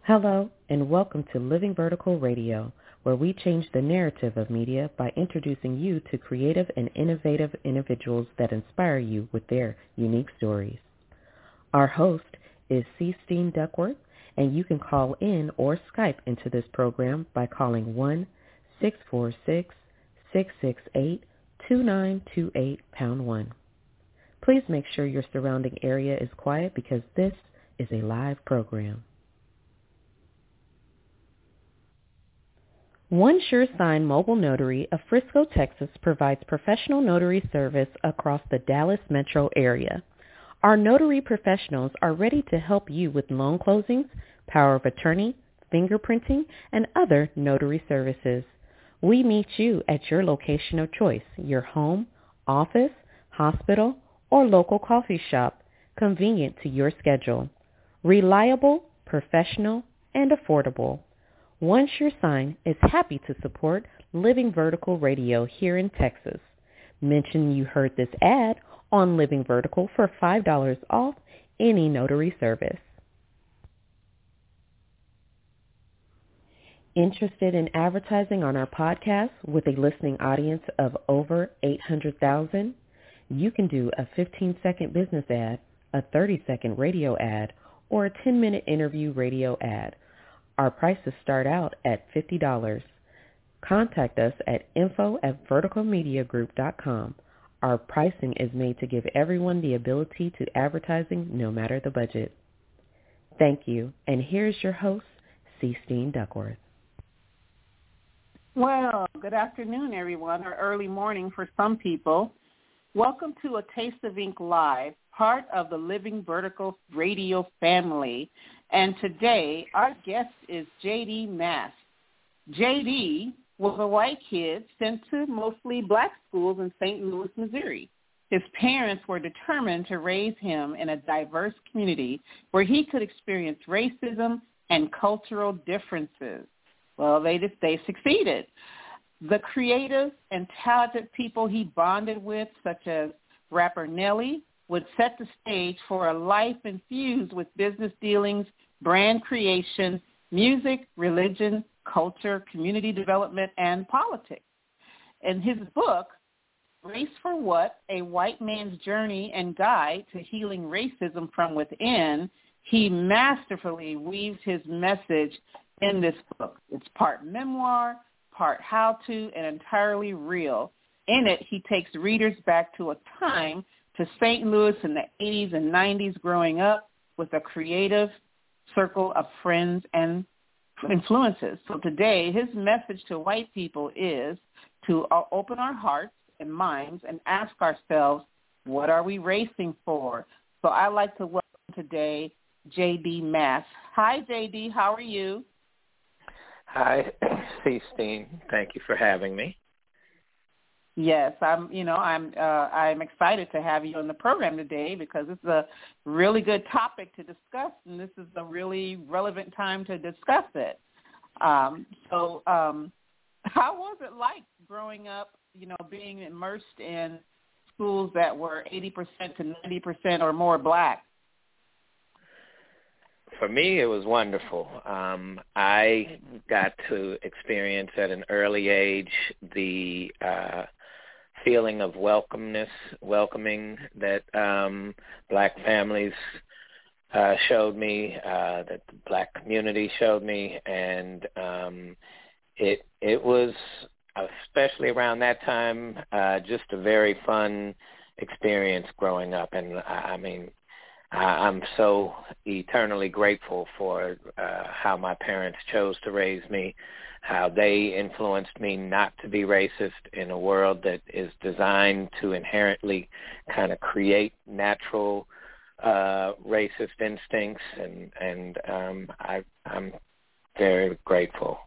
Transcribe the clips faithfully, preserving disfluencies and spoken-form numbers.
Hello, and welcome to Living Vertical Radio, where we change the narrative of media by introducing you to creative and innovative individuals that inspire you with their unique stories. Our host is C. Steen Duckworth, and you can call in or Skype into this program by calling one six four six, six six eight, two nine two eight, pound one. Please make sure your surrounding area is quiet because this is a live program. One Sure Sign Mobile Notary of Frisco, Texas provides professional notary service across the Dallas metro area. Our notary professionals are ready to help you with loan closings, power of attorney, fingerprinting, and other notary services. We meet you at your location of choice, your home, office, hospital, or local coffee shop, convenient to your schedule. Reliable, professional, and affordable. One Sure Sign is happy to support Living Vertical Radio here in Texas. Mention you heard this ad on Living Vertical for five dollars off any notary service. Interested in advertising on our podcast with a listening audience of over eight hundred thousand? You can do a fifteen-second business ad, a thirty-second radio ad, or a ten-minute interview radio ad. Our prices start out at fifty dollars. Contact us at info at vertical media group dot com. Our pricing is made to give everyone the ability to advertising no matter the budget. Thank you, and here's your host, C. Steen Duckworth. Well, good afternoon, everyone, or early morning for some people. Welcome to A Taste of Ink Live, part of the Living Vertical Radio family. And today, our guest is J D Mass. J D was a white kid sent to mostly black schools in Saint Louis, Missouri. His parents were determined to raise him in a diverse community where he could experience racism and cultural differences. Well, they just, they succeeded. The creative and talented people he bonded with, such as rapper Nelly, would set the stage for a life infused with business dealings, brand creation, music, religion, culture, community development, and politics. In his book, Race for What? A White Man's Journey and Guide to Healing Racism from Within, he masterfully weaves his message in this book. It's part memoir, part how-to, and entirely real. In it, he takes readers back to a time to Saint Louis in the eighties and nineties growing up with a creative circle of friends and influences. So today, his message to white people is to open our hearts and minds and ask ourselves, what are we racing for? So I'd like to welcome today J D Mass. Hi, J D. How are you? Hi, C. Steen. Thank you for having me. Yes, I'm. You know, I'm. Uh, I'm excited to have you on the program today because it's a really good topic to discuss, and this is a really relevant time to discuss it. Um, so, um, how was it like growing up? You know, being immersed in schools that were eighty percent to ninety percent or more black. For me, it was wonderful. Um, I got to experience at an early age the uh, feeling of welcomeness, welcoming that um, black families uh, showed me, uh, that the black community showed me, and um, it it was, especially around that time, uh, just a very fun experience growing up. And I, I mean, I'm so eternally grateful for uh, how my parents chose to raise me, how they influenced me not to be racist in a world that is designed to inherently kind of create natural uh, racist instincts, and, and um, I, I'm very grateful.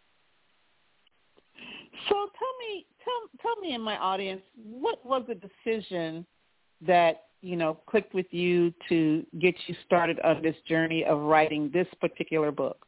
So tell me, tell, tell me and my audience, what was the decision that, you know, clicked with you to get you started on this journey of writing this particular book?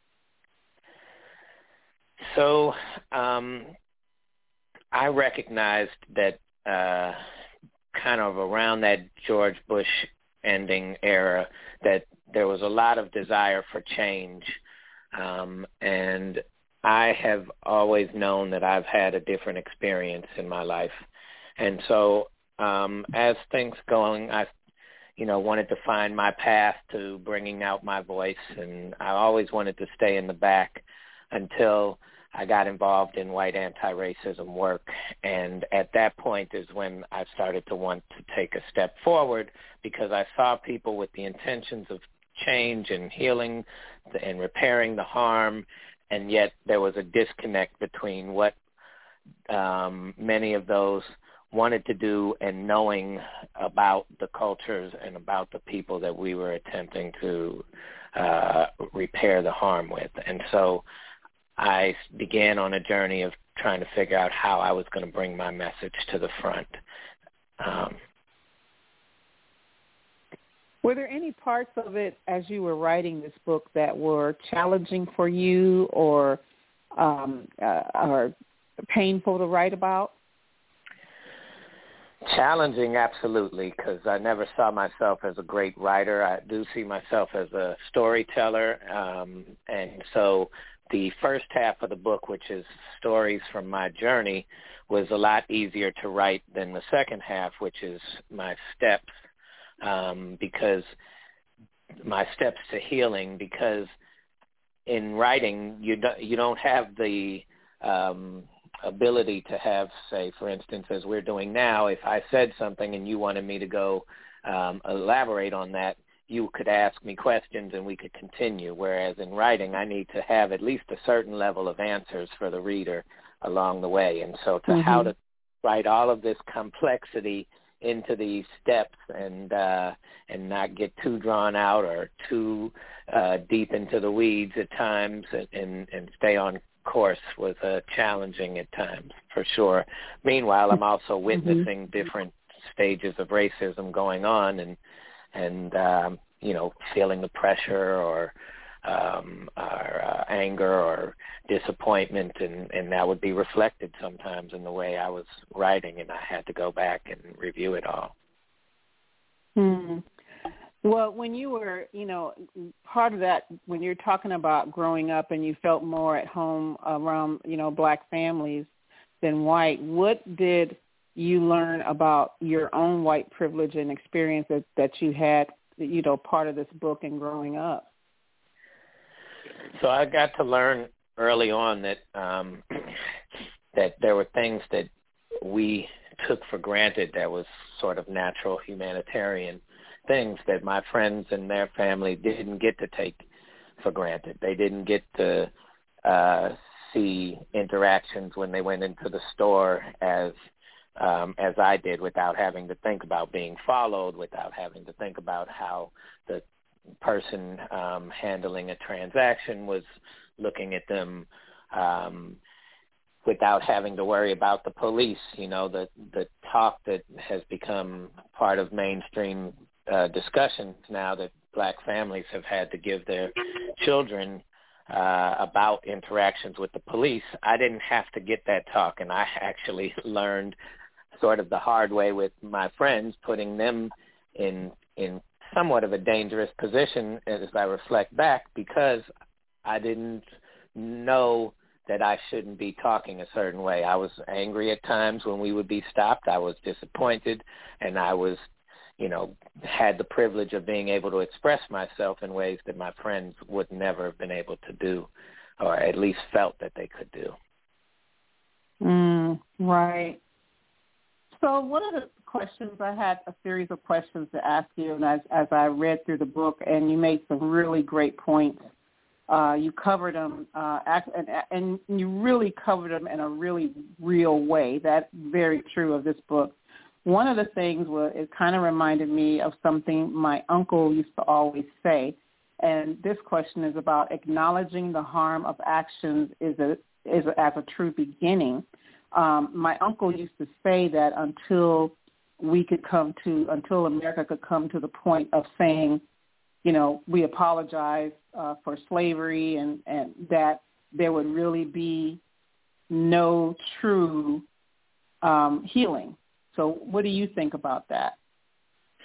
So um, I recognized that uh, kind of around that George Bush ending era that there was a lot of desire for change Um, and I have always known that I've had a different experience in my life. And so um, as things going, I, you know, wanted to find my path to bringing out my voice. And I always wanted to stay in the back until I got involved in white anti-racism work. And at that point is when I started to want to take a step forward, because I saw people with the intentions of change and healing and repairing the harm, and yet there was a disconnect between what um, many of those wanted to do and knowing about the cultures and about the people that we were attempting to uh, repair the harm with. And so I began on a journey of trying to figure out how I was going to bring my message to the front. Um, Were there any parts of it as you were writing this book that were challenging for you or um, uh, or painful to write about? Challenging, absolutely, because I never saw myself as a great writer. I do see myself as a storyteller, um, and so the first half of the book, which is stories from my journey, was a lot easier to write than the second half, which is my steps. Um, because my steps to healing, because in writing, you don't, you don't have the um, ability to have, say, for instance, as we're doing now, if I said something and you wanted me to go um, elaborate on that, you could ask me questions and we could continue, whereas in writing, I need to have at least a certain level of answers for the reader along the way. And so to mm-hmm. how to write all of this complexity into these steps and uh, and not get too drawn out or too uh, deep into the weeds at times, and, and, and stay on course was uh, challenging at times, for sure. Meanwhile, I'm also witnessing mm-hmm. different stages of racism going on, and and um, you know, feeling the pressure or um, or uh, anger or disappointment, and, and that would be reflected sometimes in the way I was writing, and I had to go back and review it all. Hmm. Well, when you were, you know, part of that, when you're talking about growing up and you felt more at home around, you know, black families than white, what did you learn about your own white privilege and experience that, that you had, you know, part of this book and growing up? So I got to learn early on that um, that there were things that we took for granted that was sort of natural humanitarian things that my friends and their family didn't get to take for granted. They didn't get to uh, see interactions when they went into the store as um, as I did, without having to think about being followed, without having to think about how the person um, handling a transaction was looking at them, um, without having to worry about the police. You know, the the talk that has become part of mainstream uh, discussions now that black families have had to give their children uh, about interactions with the police. I didn't have to get that talk, and I actually learned sort of the hard way with my friends, putting them in in somewhat of a dangerous position as I reflect back, because I didn't know that I shouldn't be talking a certain way. I was angry at times when we would be stopped. I was disappointed, and I was, you know, had the privilege of being able to express myself in ways that my friends would never have been able to do, or at least felt that they could do. Mm, right. So one of the questions, I had a series of questions to ask you, and as, as I read through the book, and you made some really great points. Uh, you covered them, uh, and, and you really covered them in a really real way. That's very true of this book. One of the things was, it kind of reminded me of something my uncle used to always say, and this question is about acknowledging the harm of actions is a, is a, as a true beginning. Um, my uncle used to say that until we could come to, until America could come to the point of saying, you know, we apologize uh, for slavery, and, and that there would really be no true um, healing. So what do you think about that?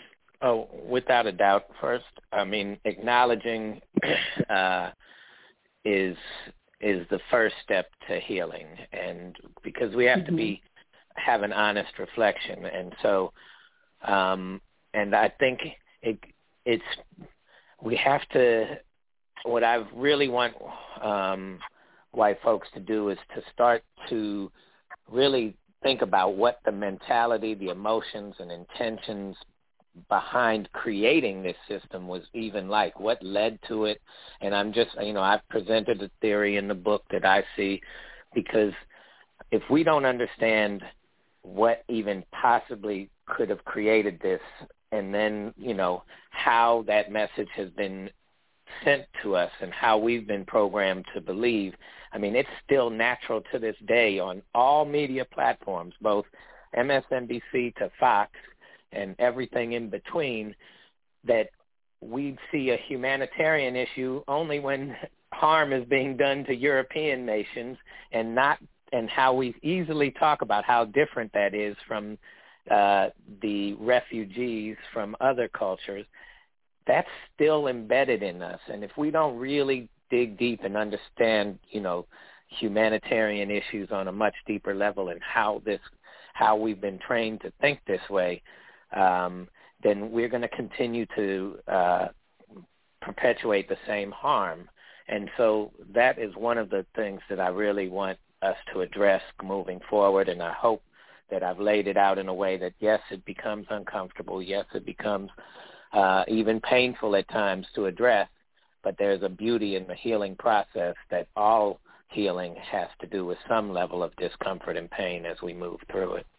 Oh, without a doubt. First, I mean, acknowledging uh, is is the first step to healing, and because we have mm-hmm. to be have an honest reflection, and so um, and I think it it's we have to. What I really want um, white folks to do is to start to really think about what the mentality, the emotions, and intentions behind creating this system was even like, what led to it. And I'm just, you know, I've presented a theory in the book that I see, because if we don't understand what even possibly could have created this, and then, you know, how that message has been sent to us and how we've been programmed to believe, I mean, it's still natural to this day on all media platforms, both M S N B C to Fox and everything in between, that we see a humanitarian issue only when harm is being done to European nations, and not and how we easily talk about how different that is from uh, the refugees from other cultures. That's still embedded in us. And if we don't really dig deep and understand, you know, humanitarian issues on a much deeper level, and how this, how we've been trained to think this way, um, then we're going to continue to uh, perpetuate the same harm. And so that is one of the things that I really want us to address moving forward. And I hope that I've laid it out in a way that, yes, it becomes uncomfortable. Yes, it becomes uh, even painful at times to address. But there's a beauty in the healing process that all healing has to do with some level of discomfort and pain as we move through it.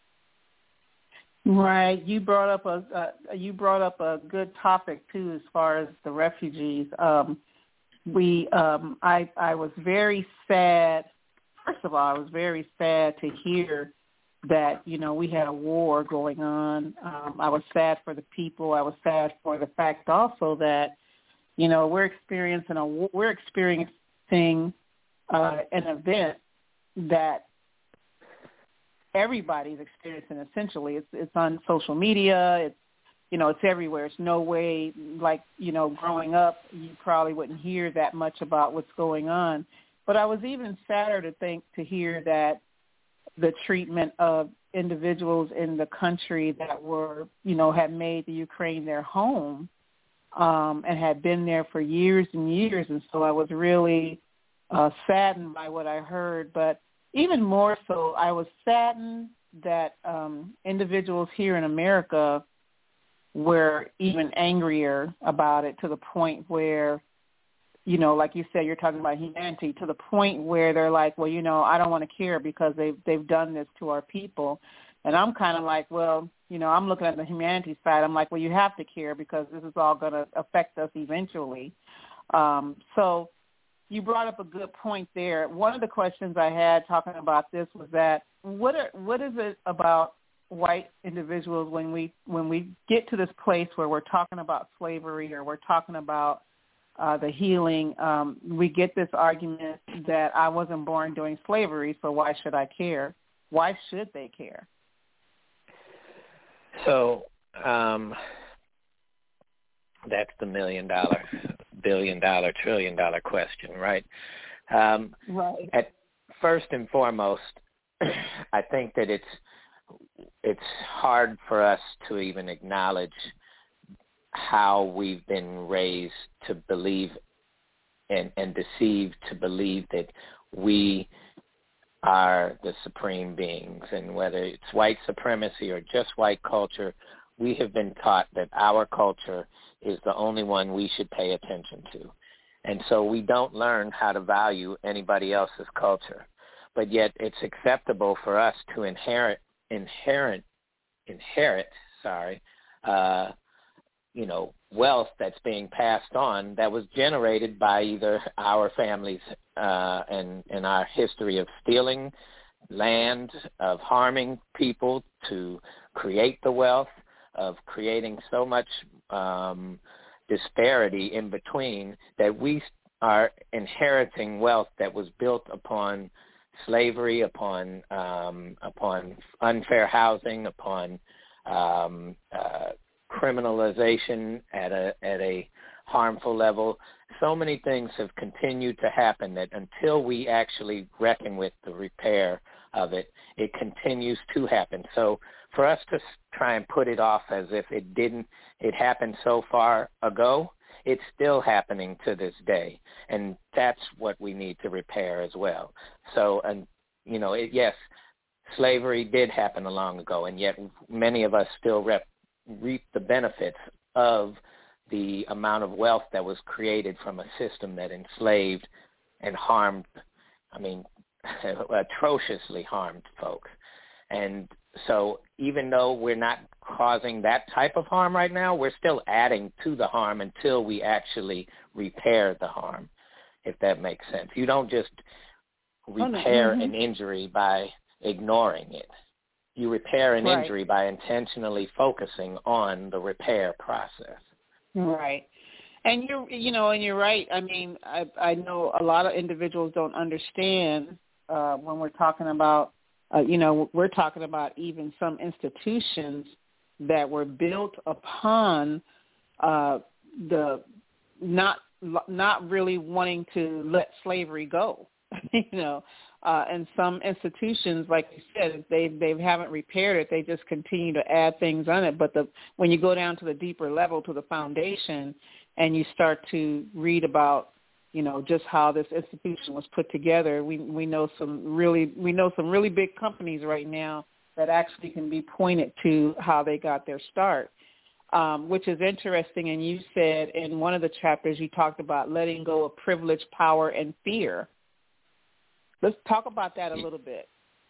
Right. You brought up a uh, you brought up a good topic too, as far as the refugees. Um, we um, I I was very sad. First of all, I was very sad to hear that, you know, we had a war going on. Um, I was sad for the people. I was sad for the fact also that, you know, we're experiencing a we're experiencing uh, an event that everybody's experiencing. Essentially, it's it's on social media. It's, you know, it's everywhere. It's no way, like, you know, growing up, you probably wouldn't hear that much about what's going on. But I was even sadder to think to hear that the treatment of individuals in the country that were, you know, had made the Ukraine their home um, and had been there for years and years. And so I was really uh, saddened by what I heard. But even more so, I was saddened that um, individuals here in America were even angrier about it, to the point where, you know, like you said, you're talking about humanity, to the point where they're like, well, you know, I don't want to care because they've, they've done this to our people. And I'm kind of like, well, you know, I'm looking at the humanity side. I'm like, well, you have to care because this is all going to affect us eventually. Um, so you brought up a good point there. One of the questions I had talking about this was that what are, what is it about white individuals when we when we get to this place where we're talking about slavery, or we're talking about uh, the healing, um, we get this argument that I wasn't born during slavery, so why should I care? Why should they care? So um, that's the million dollar, billion dollar, trillion dollar question, right? Um, right. At first and foremost, I think that it's it's hard for us to even acknowledge how we've been raised to believe and, and deceived to believe that we are the supreme beings. And whether it's white supremacy or just white culture, we have been taught that our culture is the only one we should pay attention to. And so we don't learn how to value anybody else's culture. But yet it's acceptable for us to inherit, inherent, inherit, sorry, uh, you know, wealth that's being passed on that was generated by either our families uh, and, and our history of stealing land, of harming people to create the wealth, of creating so much um, disparity in between that we are inheriting wealth that was built upon slavery, upon um, upon unfair housing, upon um, uh, criminalization at a at a harmful level. So many things have continued to happen that until we actually reckon with the repair of it, it continues to happen. So for us to try and put it off as if it didn't, it happened so far ago, it's still happening to this day. And that's what we need to repair as well. So, and you know, it, yes, slavery did happen a long ago, and yet many of us still rep, reap the benefits of the amount of wealth that was created from a system that enslaved and harmed, I mean, atrociously harmed folks. And so even though we're not causing that type of harm right now, we're still adding to the harm until we actually repair the harm, if that makes sense. You don't just repair mm-hmm. an injury by ignoring it. You repair an right. injury by intentionally focusing on the repair process. Right. And you're, you know, and you're right. I mean, I, I know a lot of individuals don't understand uh, when we're talking about, uh, you know, we're talking about even some institutions that were built upon uh, the not not really wanting to let slavery go. you know, uh, and some institutions, like you said, they they haven't repaired it. They just continue to add things on it. But the when you go down to the deeper level, to the foundation, and you start to read about, you know, just how this institution was put together, we we know some really we know some really big companies right now that actually can be pointed to how they got their start, um, which is interesting. And you said in one of the chapters you talked about letting go of privilege, power, and fear. Let's talk about that a little bit.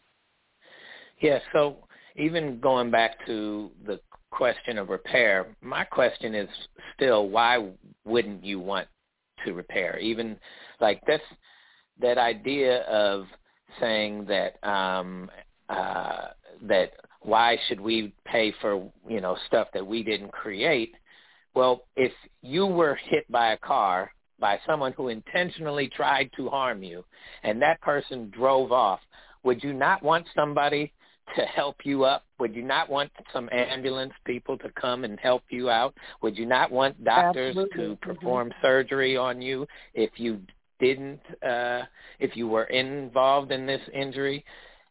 Yeah, so even going back to the question of repair, my question is still, why wouldn't you want to repair? Even like this, that idea of saying that um, uh, that why should we pay for, you know, stuff that we didn't create? Well, if you were hit by a car by someone who intentionally tried to harm you, and that person drove off, would you not want somebody to help you up? Would you not want some ambulance people to come and help you out? Would you not want doctors Absolutely. to perform mm-hmm. surgery on you if you didn't, uh, if you were involved in this injury?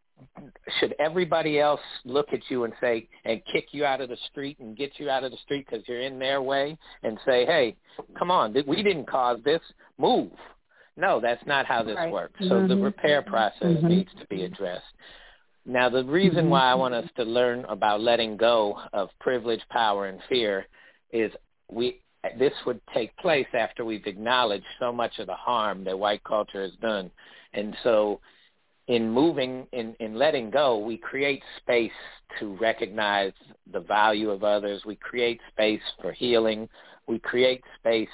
Should everybody else look at you and say, and kick you out of the street and get you out of the street because you're in their way and say, hey, come on, we didn't cause this, move? No, that's not how this right. works. Mm-hmm. So the repair process mm-hmm. needs to be addressed. Now, the reason mm-hmm. why I want us to learn about letting go of privilege, power, and fear is we this would take place after we've acknowledged so much of the harm that white culture has done. And so in moving, in, in letting go, we create space to recognize the value of others. We create space for healing. We create space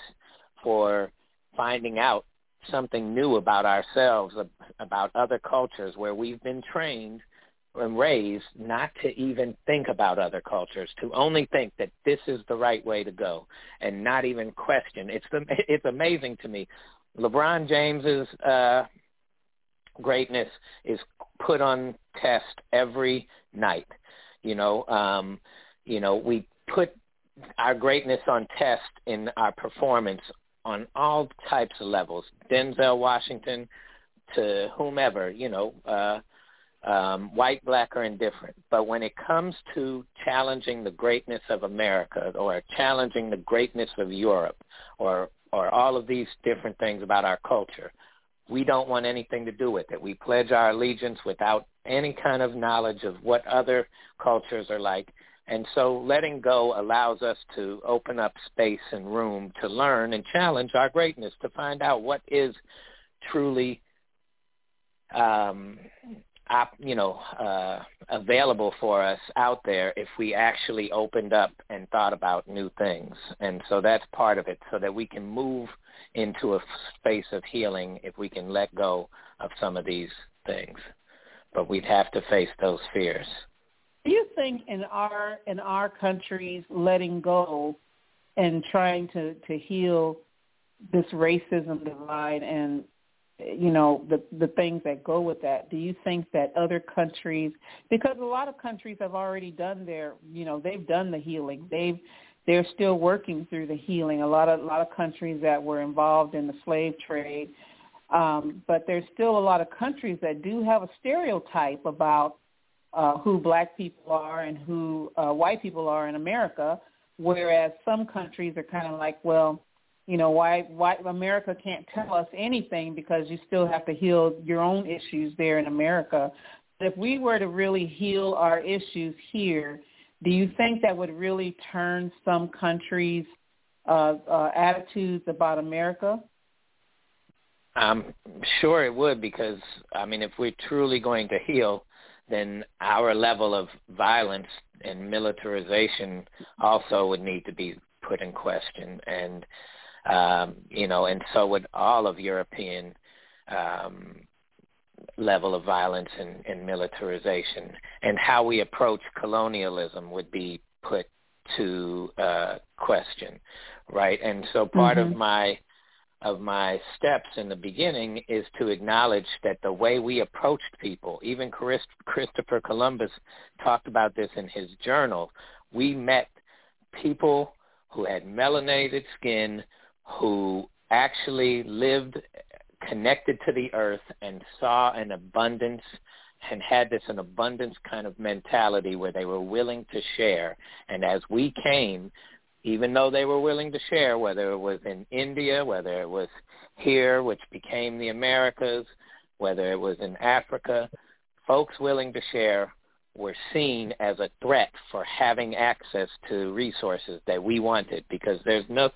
for finding out something new about ourselves, about other cultures where we've been trained and raised not to even think about other cultures, to only think that this is the right way to go and not even question. It's the, it's amazing to me. LeBron James's uh, greatness is put on test every night. You know, um, you know, we put our greatness on test in our performance on all types of levels, Denzel Washington to whomever, you know, uh, um, white, black, or indifferent. But when it comes to challenging the greatness of America or challenging the greatness of Europe or or all of these different things about our culture, we don't want anything to do with it. We pledge our allegiance without any kind of knowledge of what other cultures are like. And so letting go allows us to open up space and room to learn and challenge our greatness, to find out what is truly, um, op, you know, uh, available for us out there if we actually opened up and thought about new things. And so that's part of it, so that we can move into a space of healing if we can let go of some of these things. But we'd have to face those fears. Do you think in our in our countries letting go and trying to, to heal this racism divide and, you know, the the things that go with that, do you think that other countries, because a lot of countries have already done their, you know, they've done the healing. They've they're still working through the healing. A lot of a lot of countries that were involved in the slave trade, um, but there's still a lot of countries that do have a stereotype about uh, who black people are and who uh, white people are in America, whereas some countries are kind of like, well, you know, why, why America can't tell us anything because you still have to heal your own issues there in America. If we were to really heal our issues here, do you think that would really turn some countries' uh, uh, attitudes about America? I'm sure it would, because, I mean, if we're truly going to heal, then our level of violence and militarization also would need to be put in question. And, um, you know, and so would all of European um, level of violence and, and militarization. And how we approach colonialism would be put to uh, question, right? And so part mm-hmm. of my of my steps in the beginning is to acknowledge that the way we approached people, even Christ, Christopher Columbus talked about this in his journal, we met people who had melanated skin, who actually lived connected to the earth and saw an abundance and had this an abundance kind of mentality where they were willing to share. And as we came, even though they were willing to share, whether it was in India, whether it was here, which became the Americas, whether it was in Africa, folks willing to share were seen as a threat for having access to resources that we wanted, because there's no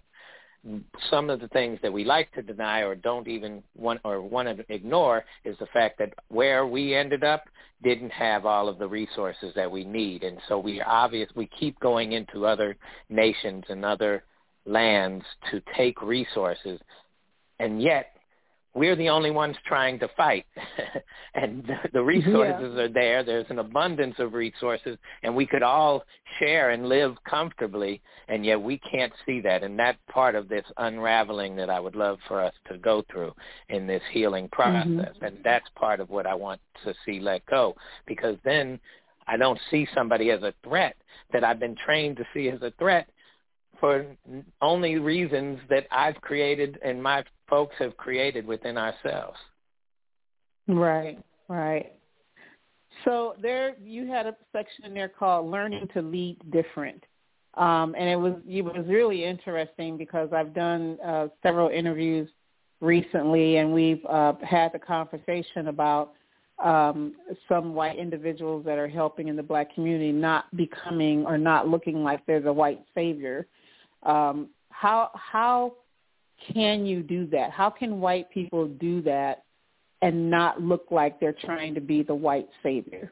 some of the things that we like to deny or don't even want or want to ignore is the fact that where we ended up didn't have all of the resources that we need. And so we obvious we keep going into other nations and other lands to take resources, and yet we're the only ones trying to fight. And the, the resources yeah. are there. There's an abundance of resources, and we could all share and live comfortably, and yet we can't see that. And that's part of this unraveling that I would love for us to go through in this healing process. Mm-hmm. And that's part of what I want to see let go, because then I don't see somebody as a threat that I've been trained to see as a threat for only reasons that I've created and my folks have created within ourselves. Right, right. So there, you had a section in there called "Learning to Lead Different," um, and it was it was really interesting because I've done uh, several interviews recently, and we've uh, had the conversation about um, some white individuals that are helping in the black community not becoming or not looking like they're the white savior. Um, how how can you do that? How can white people do that and not look like they're trying to be the white savior?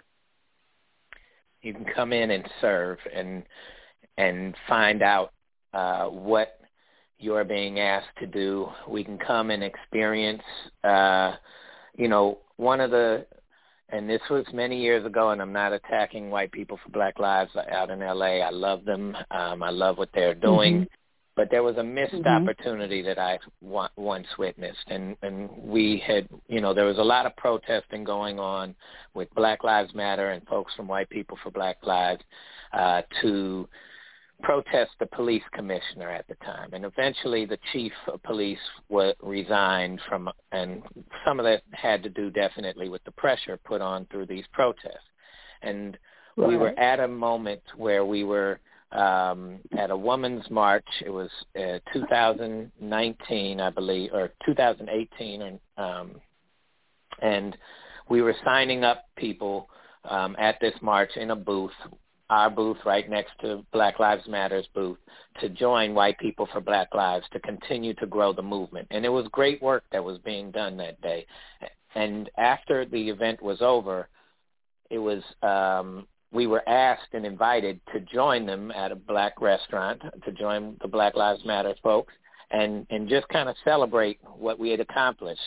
You can come in and serve and and find out uh, what you're being asked to do. We can come and experience, uh, you know, one of the, and this was many years ago, and I'm not attacking white people for Black Lives out in L A. I love them. Um, I love what they're doing. Mm-hmm. But there was a missed mm-hmm. opportunity that I wa- once witnessed, and, and we had, you know, there was a lot of protesting going on with Black Lives Matter and folks from White People for Black Lives uh, to protest the police commissioner at the time. And eventually the chief of police was resigned from, and some of that had to do definitely with the pressure put on through these protests. And right. we were at a moment where we were um, at a women's march. It was uh, two thousand nineteen, I believe, or two thousand eighteen, or, um, and we were signing up people um, at this march in a booth, our booth right next to Black Lives Matter's booth, to join White People for Black Lives, to continue to grow the movement. And it was great work that was being done that day. And after the event was over, it was um, we were asked and invited to join them at a black restaurant, to join the Black Lives Matter folks, and, and just kind of celebrate what we had accomplished.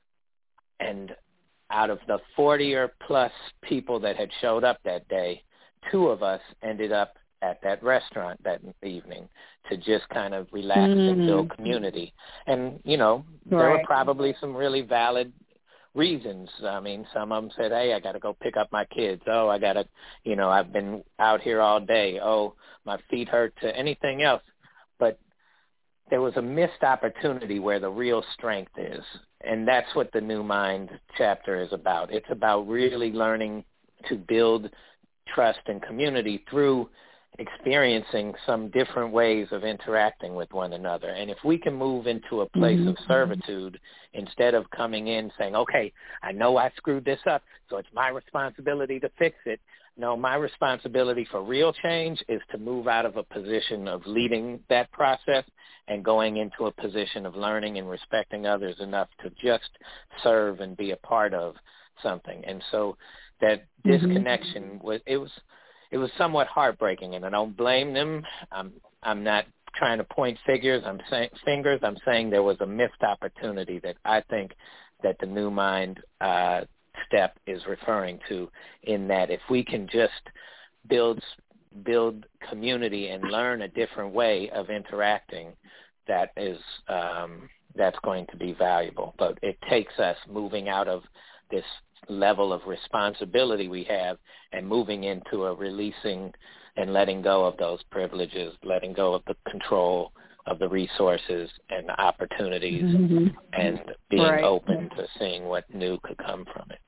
And out of the forty or plus people that had showed up that day, two of us ended up at that restaurant that evening to just kind of relax mm-hmm. and build community. And, you know, right. there were probably some really valid reasons. I mean, some of them said, hey, I got to go pick up my kids. Oh, I got to, you know, I've been out here all day. Oh, my feet hurt, to anything else. But there was a missed opportunity where the real strength is. And that's what the New Mind chapter is about. It's about really learning to build trust and community through experiencing some different ways of interacting with one another. And if we can move into a place mm-hmm. of servitude instead of coming in saying, okay, I know I screwed this up, so it's my responsibility to fix it. No, my responsibility for real change is to move out of a position of leading that process and going into a position of learning and respecting others enough to just serve and be a part of something. And so that disconnection mm-hmm. was, it was, It was somewhat heartbreaking, and I don't blame them. I'm I'm not trying to point figures. I'm saying fingers. I'm saying there was a missed opportunity that I think that the New Mind uh, step is referring to. In that, if we can just build build community and learn a different way of interacting, that is um, that's going to be valuable. But it takes us moving out of this level of responsibility we have and moving into a releasing and letting go of those privileges, letting go of the control of the resources and the opportunities mm-hmm. and being right. open to seeing what new could come from it.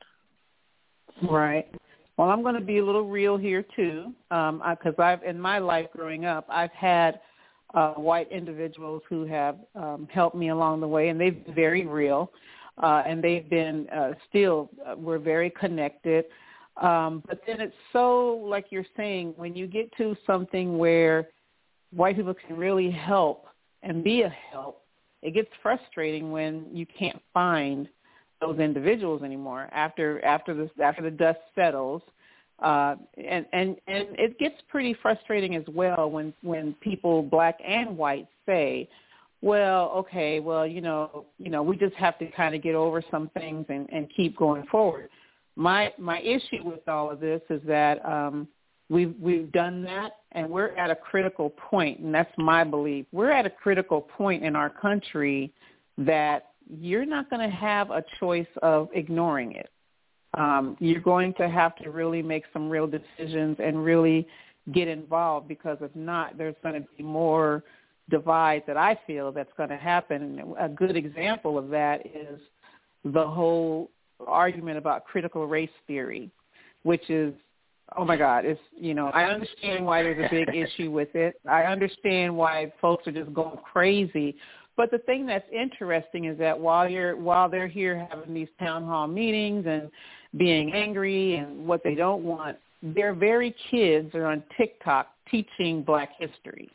Right. Well, I'm going to be a little real here too, because um, I've in my life growing up, I've had uh, white individuals who have um, helped me along the way, and they've been very real. Uh, and they've been uh, still, uh, we're very connected. Um, but then it's so, like you're saying, when you get to something where white people can really help and be a help, it gets frustrating when you can't find those individuals anymore after after the, after the dust settles. Uh, and, and, and it gets pretty frustrating as well when, when people, black and white, say, well, okay, well, you know, you know, we just have to kind of get over some things and, and keep going forward. My my issue with all of this is that um, we've we've done that, and we're at a critical point, and that's my belief. We're at a critical point in our country that you're not going to have a choice of ignoring it. Um, you're going to have to really make some real decisions and really get involved, because if not, there's going to be more divide that I feel that's going to happen. A good example of that is the whole argument about critical race theory, which is, oh my God, it's, you know, I understand why there's a big issue with it. I understand why folks are just going crazy. But the thing that's interesting is that while you're while they're here having these town hall meetings and being angry and what they don't want, their very kids are on TikTok teaching Black history.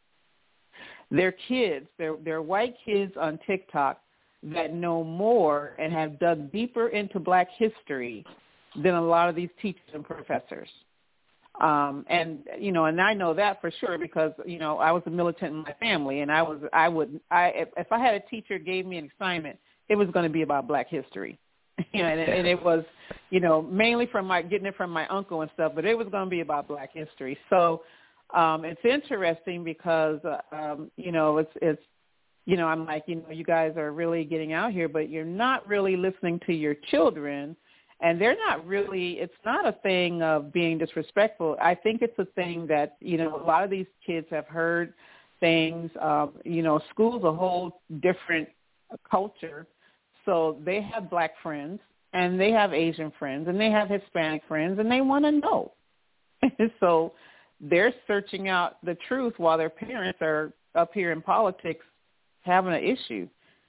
They're kids, they're, they're white kids on TikTok that know more and have dug deeper into Black history than a lot of these teachers and professors. Um, and, you know, and I know that for sure because, you know, I was a militant in my family, and I was, I would, I, if, if I had a teacher gave me an assignment, it was going to be about Black history. You know, and, and it was, you know, mainly from my, getting it from my uncle and stuff, but it was going to be about Black history. So, Um, it's interesting because, uh, um, you know, it's, it's, you know, I'm like, you know, you guys are really getting out here, but you're not really listening to your children, and they're not really, it's not a thing of being disrespectful. I think it's a thing that, you know, a lot of these kids have heard things, um, you know, school's a whole different culture. So they have Black friends, and they have Asian friends, and they have Hispanic friends, and they want to know. So they're searching out the truth while their parents are up here in politics having an issue.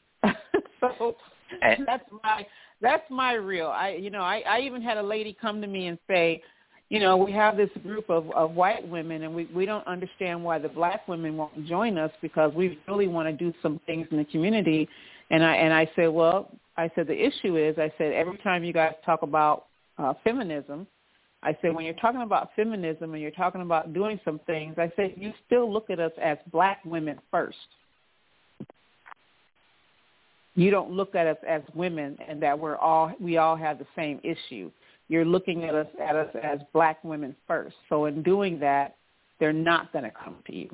So that's my that's my real. I you know I, I even had a lady come to me and say, you know, we have this group of, of white women, and we, we don't understand why the Black women won't join us, because we really want to do some things in the community. And I and I said, well, I said the issue is, I said every time you guys talk about uh, feminism, I said, when you're talking about feminism and you're talking about doing some things, I said, you still look at us as Black women first. You don't look at us as women and that we're all we all have the same issue. You're looking at us at us as Black women first. So in doing that, they're not going to come to you.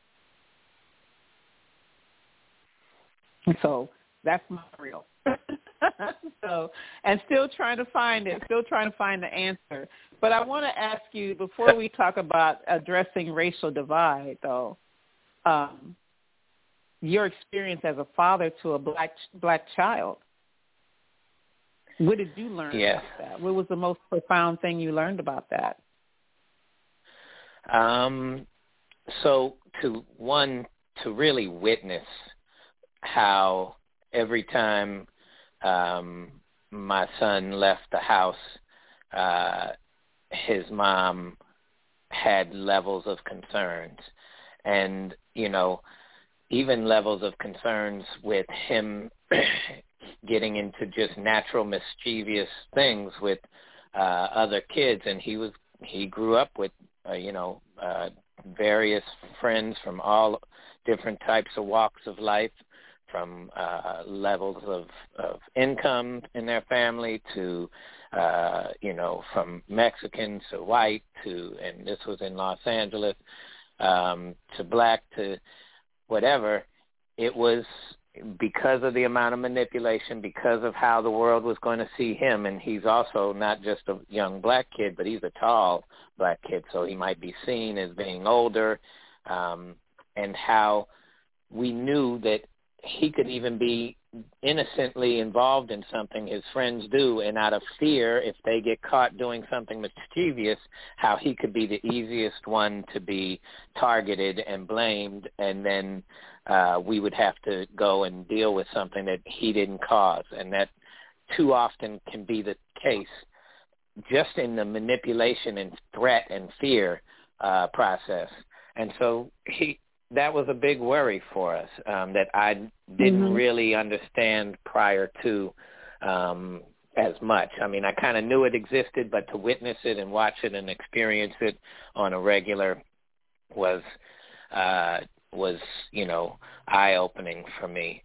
And so that's my real. so, and still trying to find it, still trying to find the answer. But I want to ask you, before we talk about addressing racial divide, though, um, your experience as a father to a black black child. What did you learn yes. about that? What was the most profound thing you learned about that? Um, so to one, to really witness how every time um, my son left the house, uh, his mom had levels of concerns, and, you know, even levels of concerns with him getting into just natural mischievous things with uh, other kids. And he was, he grew up with, uh, you know, uh, various friends from all different types of walks of life, from uh, levels of, of income in their family to, uh, you know, from Mexican to white to, and this was in Los Angeles, um, to black to whatever. It was because of the amount of manipulation, because of how the world was going to see him. And he's also not just a young black kid, but he's a tall black kid, so he might be seen as being older, um, and how we knew that he could even be innocently involved in something his friends do, and out of fear, if they get caught doing something mischievous, how he could be the easiest one to be targeted and blamed, and then uh, we would have to go and deal with something that he didn't cause. And that too often can be the case just in the manipulation and threat and fear uh, process. And so he that was a big worry for us, um, that I didn't mm-hmm. really understand prior to um, as much. I mean, I kind of knew it existed, but to witness it and watch it and experience it on a regular was, uh, was you know, eye-opening for me.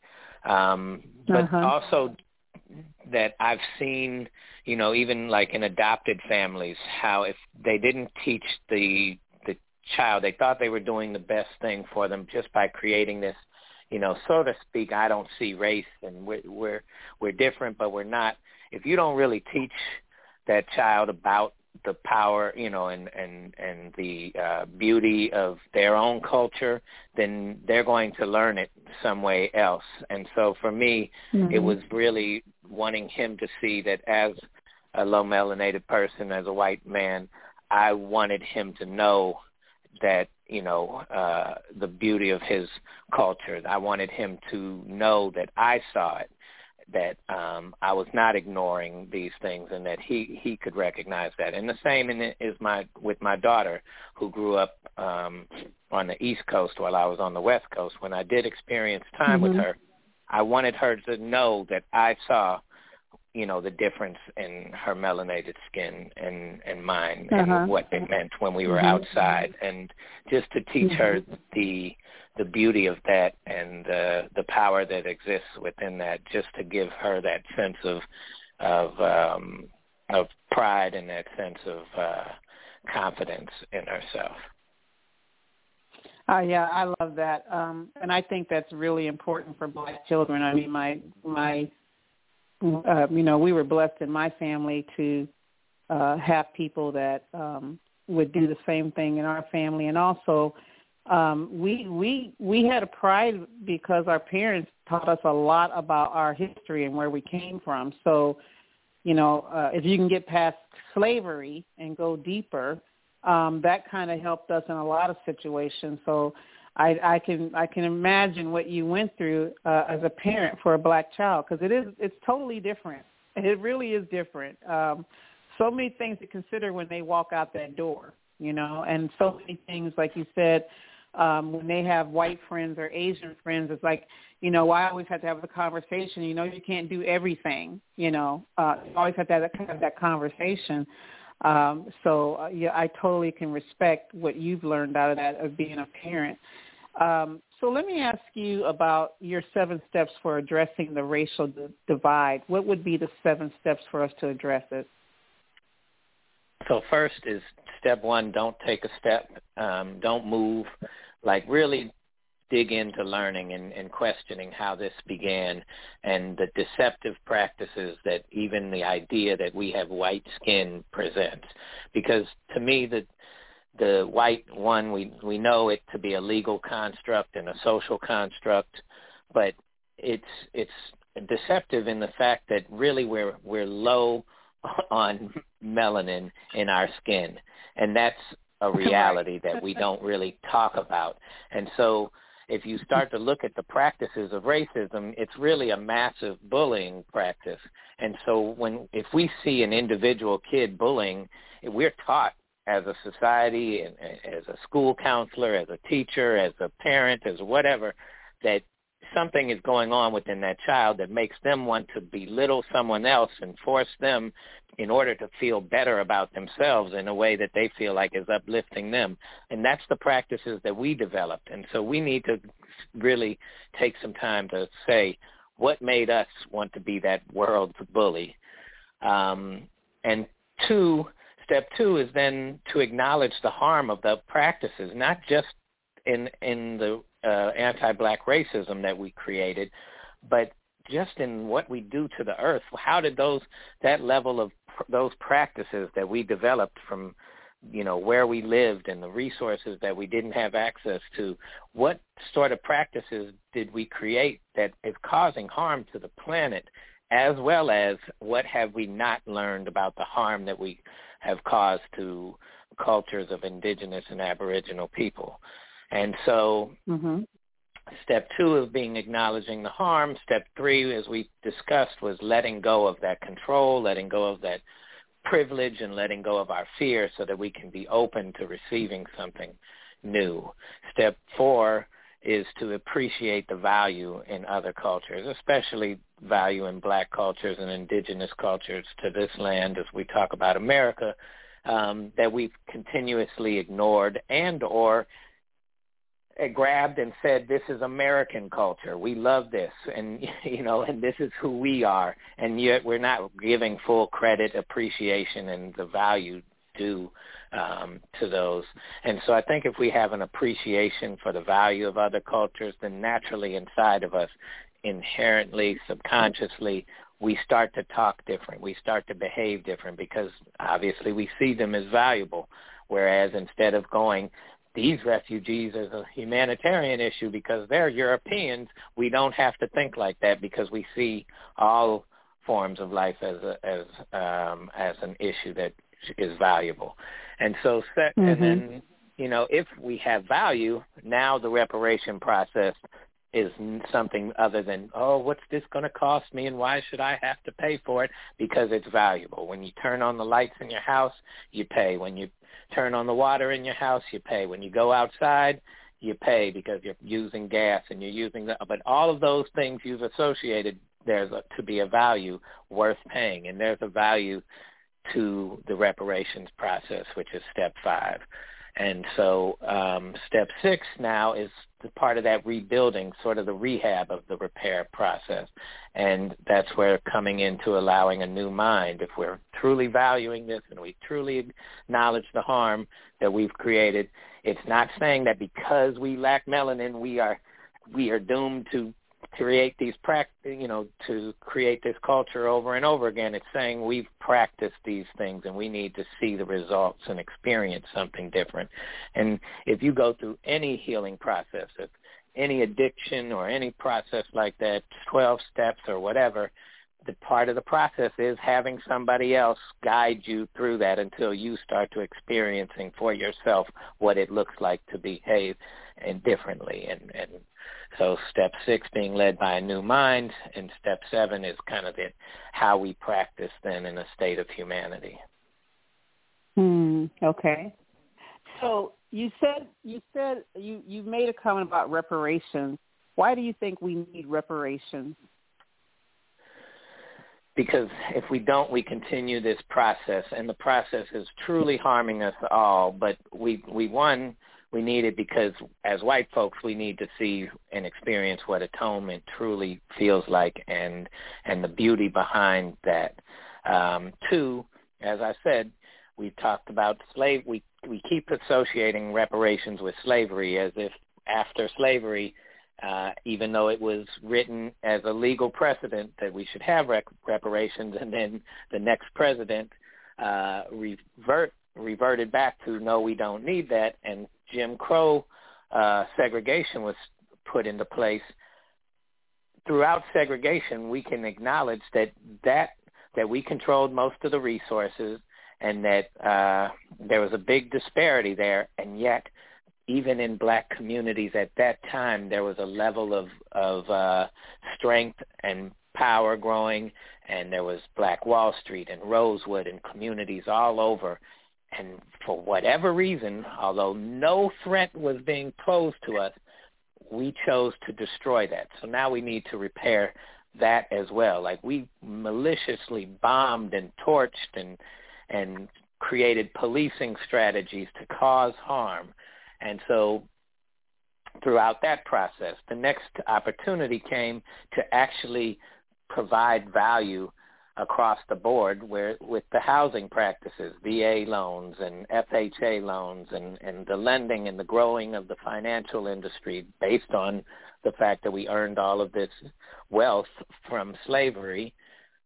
Um, but uh-huh. also that I've seen, you know, even like in adopted families, how if they didn't teach the child, they thought they were doing the best thing for them just by creating this, you know, so to speak, I don't see race, and we're we're, we're different, but we're not. If you don't really teach that child about the power, you know, and and and the uh, beauty of their own culture, then they're going to learn it some way else. And so for me, mm-hmm. it was really wanting him to see that as a low melanated person, as a white man, I wanted him to know that, you know, uh, the beauty of his culture. I wanted him to know that I saw it, that um, I was not ignoring these things, and that he, he could recognize that. And the same in, is my with my daughter, who grew up um, on the East Coast while I was on the West Coast. When I did experience time mm-hmm. with her, I wanted her to know that I saw, you know, the difference in her melanated skin and, and mine, uh-huh. and what it meant when we were mm-hmm. outside, and just to teach mm-hmm. her the the beauty of that and uh, the power that exists within that, just to give her that sense of of um, of pride and that sense of uh, confidence in herself. Uh, yeah, I love that, um, and I think that's really important for black children. I mean, my my. Uh, you know, we were blessed in my family to uh, have people that um, would do the same thing in our family, and also um, we we we had a pride because our parents taught us a lot about our history and where we came from. So, you know, uh, if you can get past slavery and go deeper, um, that kind of helped us in a lot of situations. So. I, I can I can imagine what you went through uh, as a parent for a black child, because it is it's totally different. It really is different. Um, so many things to consider when they walk out that door, you know, and so many things, like you said, um, when they have white friends or Asian friends, it's like, you know, I always have to have the conversation. You know, you can't do everything. You know, uh, you always have to have that, have that conversation. Um, so, uh, yeah, I totally can respect what you've learned out of that, of being a parent. Um, so let me ask you about your seven steps for addressing the racial d- divide. What would be the seven steps for us to address it? So first is step one, don't take a step, um, don't move. Like really dig into learning and, and questioning how this began and the deceptive practices that even the idea that we have white skin presents. Because to me, the the white one, we, we know it to be a legal construct and a social construct, but it's it's deceptive in the fact that really we're we're low on melanin in our skin, and that's a reality that we don't really talk about. And so if you start to look at the practices of racism, it's really a massive bullying practice. And so when if we see an individual kid bullying, we're taught as a society, and as a school counselor, as a teacher, as a parent, as whatever, that something is going on within that child that makes them want to belittle someone else and force them in order to feel better about themselves in a way that they feel like is uplifting them. And that's the practices that we developed. And so we need to really take some time to say, what made us want to be that world's bully? Um, and two, step two is then to acknowledge the harm of the practices, not just in in the uh, anti-black racism that we created, but just in what we do to the earth. How did those that level of pr- those practices that we developed from, you know, where we lived and the resources that we didn't have access to, what sort of practices did we create that is causing harm to the planet, as well as what have we not learned about the harm that we have caused to cultures of indigenous and aboriginal people. And so mm-hmm. Step two of being acknowledging the harm. Step three, as we discussed, was letting go of that control, letting go of that privilege, and letting go of our fear so that we can be open to receiving something new. Step four is to appreciate the value in other cultures, especially value in black cultures and indigenous cultures to this land as we talk about America, um, that we've continuously ignored and or grabbed and said, this is American culture. We love this, and you know, and this is who we are, and yet we're not giving full credit, appreciation, and the value due um, to those. And so I think if we have an appreciation for the value of other cultures, then naturally inside of us, inherently, subconsciously, we start to talk different. We start to behave different because obviously we see them as valuable, whereas instead of going, these refugees as a humanitarian issue because they're Europeans, we don't have to think like that because we see all forms of life as a, as um, as an issue that is valuable. And so, mm-hmm. and then, you know, if we have value, now the reparation process is something other than, oh, what's this going to cost me and why should I have to pay for it? Because it's valuable. When you turn on the lights in your house, you pay. When you turn on the water in your house, you pay. When you go outside, you pay because you're using gas and you're using the, but all of those things you've associated, there's a, to be a value worth paying. And there's a value to the reparations process, which is step five. And so um, step six now is the part of that rebuilding, sort of the rehab of the repair process. And that's where coming into allowing a new mind, if we're truly valuing this and we truly acknowledge the harm that we've created, it's not saying that because we lack melanin, we are we are doomed to create these practice, you know, to create this culture over and over again. It's saying we've practiced these things and we need to see the results and experience something different. And if you go through any healing process, if any addiction or any process like that, twelve steps or whatever, the part of the process is having somebody else guide you through that until you start to experiencing for yourself what it looks like to behave and differently. And, and so step six being led by a new mind, and step seven is kind of the, how we practice then in a state of humanity. Hmm. Okay. So you said you said you, you made a comment about reparations. Why do you think we need reparations? Because if we don't, we continue this process, and the process is truly harming us all. But we, we one, we need it because as white folks, we need to see and experience what atonement truly feels like and and the beauty behind that. Um, two, as I said, we've talked about slave. We we keep associating reparations with slavery as if after slavery uh, even though it was written as a legal precedent that we should have rec- reparations, and then the next president uh, revert, reverted back to, no, we don't need that, and Jim Crow uh, segregation was put into place. Throughout segregation, we can acknowledge that, that that we controlled most of the resources, and that uh, there was a big disparity there, and yet even in black communities at that time, there was a level of, of uh, strength and power growing, and there was Black Wall Street and Rosewood and communities all over. And for whatever reason, although no threat was being posed to us, we chose to destroy that. So now we need to repair that as well. Like, we maliciously bombed and torched and and created policing strategies to cause harm. And so throughout that process, the next opportunity came to actually provide value across the board, where with the housing practices, V A loans and F H A loans, and, and the lending and the growing of the financial industry based on the fact that we earned all of this wealth from slavery.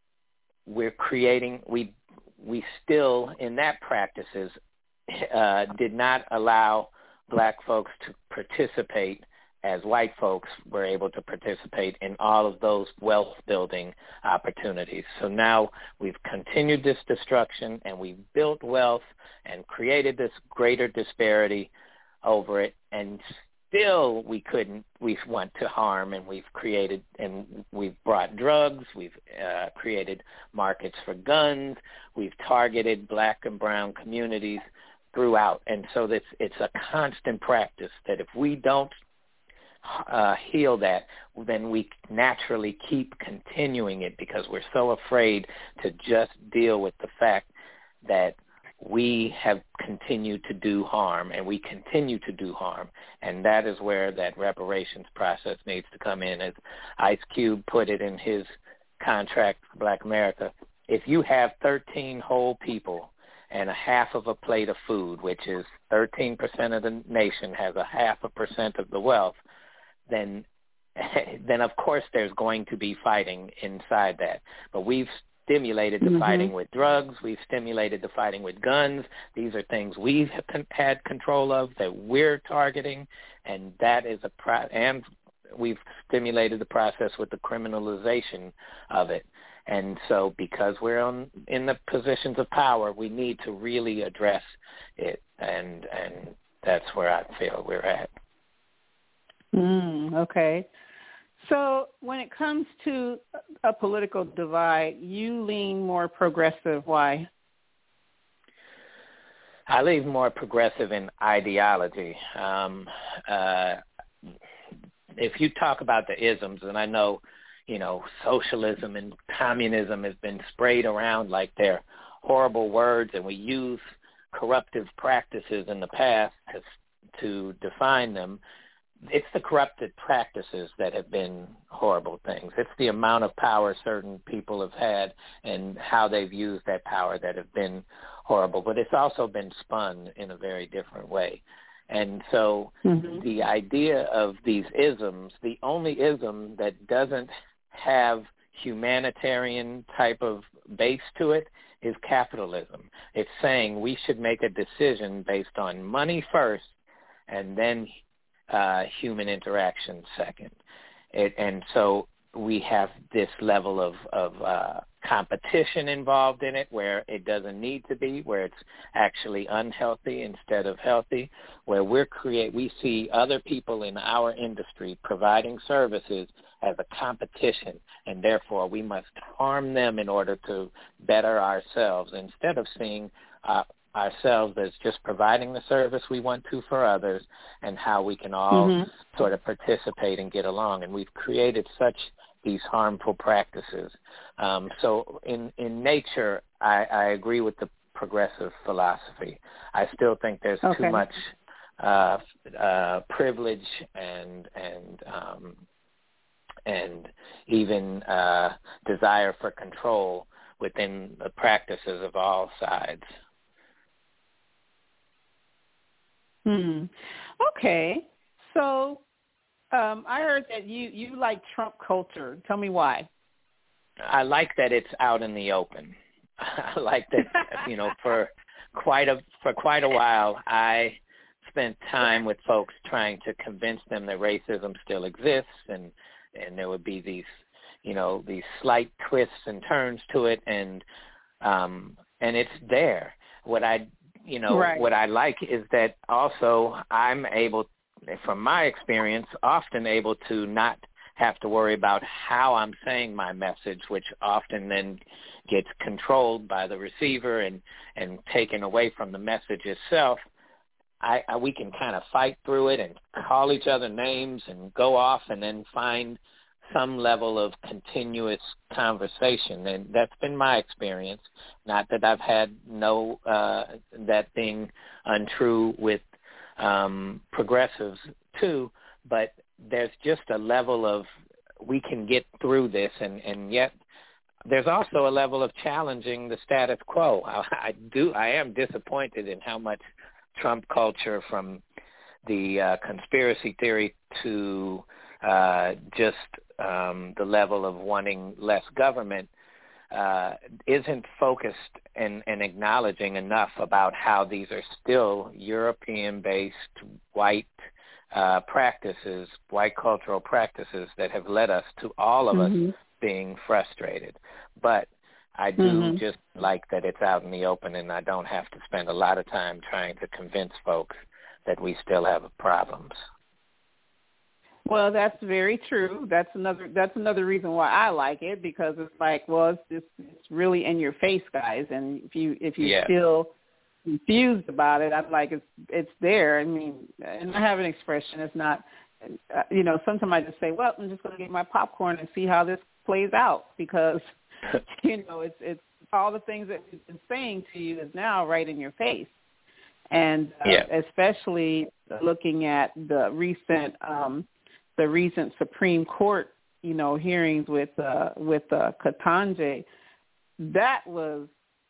We're creating, we we still, in that practices, uh, did not allow black folks to participate as white folks were able to participate in all of those wealth-building opportunities. So now we've continued this destruction, and we've built wealth and created this greater disparity over it, and still we couldn't, we want to harm, and we've created, and we've brought drugs, we've uh, created markets for guns, we've targeted black and brown communities throughout. And so this, it's a constant practice that if we don't Uh, heal that, then we naturally keep continuing it, because we're so afraid to just deal with the fact that we have continued to do harm, and we continue to do harm. And that is where that reparations process needs to come in. As Ice Cube put it in his contract for Black America, if you have thirteen whole people and a half of a plate of food, which is thirteen percent of the nation has a half a percent of the wealth, then then of course there's going to be fighting inside that. But we've stimulated the mm-hmm. fighting with drugs. We've stimulated the fighting with guns. These are things we've had control of that we're targeting, and that is a pro- and we've stimulated the process with the criminalization of it. And so because we're on, in the positions of power, we need to really address it, and and that's where I feel we're at. Mm, okay. So when it comes to a political divide, you lean more progressive. Why? I lean more progressive in ideology. Um, uh, if you talk about the isms, and I know, you know, socialism and communism has been sprayed around like they're horrible words, and we use corruptive practices in the past to, to define them. It's the corrupted practices that have been horrible things. It's the amount of power certain people have had and how they've used that power that have been horrible. But it's also been spun in a very different way. And so mm-hmm. the idea of these isms, the only ism that doesn't have humanitarian type of base to it is capitalism. It's saying we should make a decision based on money first, and then Uh, human interaction second. It, and so we have this level of, of uh, competition involved in it, where it doesn't need to be, where it's actually unhealthy instead of healthy, where we're create, we see other people in our industry providing services as a competition, and therefore we must harm them in order to better ourselves, instead of seeing uh, ourselves as just providing the service we want to for others, and how we can all mm-hmm. sort of participate and get along. And we've created such these harmful practices. Um, so in, in nature, I, I agree with the progressive philosophy. I still think there's okay. too much uh, uh, privilege and and um, and even uh, desire for control within the practices of all sides. Hmm. Okay. So Um, I heard that you, you like Trump culture. Tell me why. I like that it's out in the open. I like that, you know, for quite a for quite a while, I spent time with folks trying to convince them that racism still exists, and and there would be these, you know, these slight twists and turns to it, and um, and it's there. What I, you know, right. what I like is that also I'm able, from my experience, often able to not have to worry about how I'm saying my message, which often then gets controlled by the receiver and, and taken away from the message itself. I, I we can kind of fight through it and call each other names and go off and then find some level of continuous conversation. And that's been my experience. Not that I've had no uh, that being untrue with um, progressives too, but there's just a level of we can get through this, and, and yet there's also a level of challenging the status quo. I, I do. I am disappointed in how much Trump culture, from the uh, conspiracy theory to uh, just um, the level of wanting less government, uh, isn't focused and, and acknowledging enough about how these are still European-based white uh, practices, white cultural practices that have led us to all of mm-hmm. us being frustrated. But I do mm-hmm. just like that it's out in the open, and I don't have to spend a lot of time trying to convince folks that we still have problems. Well, that's very true. That's another that's another reason why I like it, because it's like, well, it's just, it's really in your face, guys. And if you if you yeah. still confused about it, I'm like, it's it's there. I mean, and I have an expression. It's not, uh, you know, sometimes I just say, well, I'm just going to get my popcorn and see how this plays out, because you know, it's it's all the things that we've been saying to you is now right in your face. And uh, yeah. especially looking at the recent um, the recent Supreme Court, you know, hearings with uh, with uh, Ketanji, that was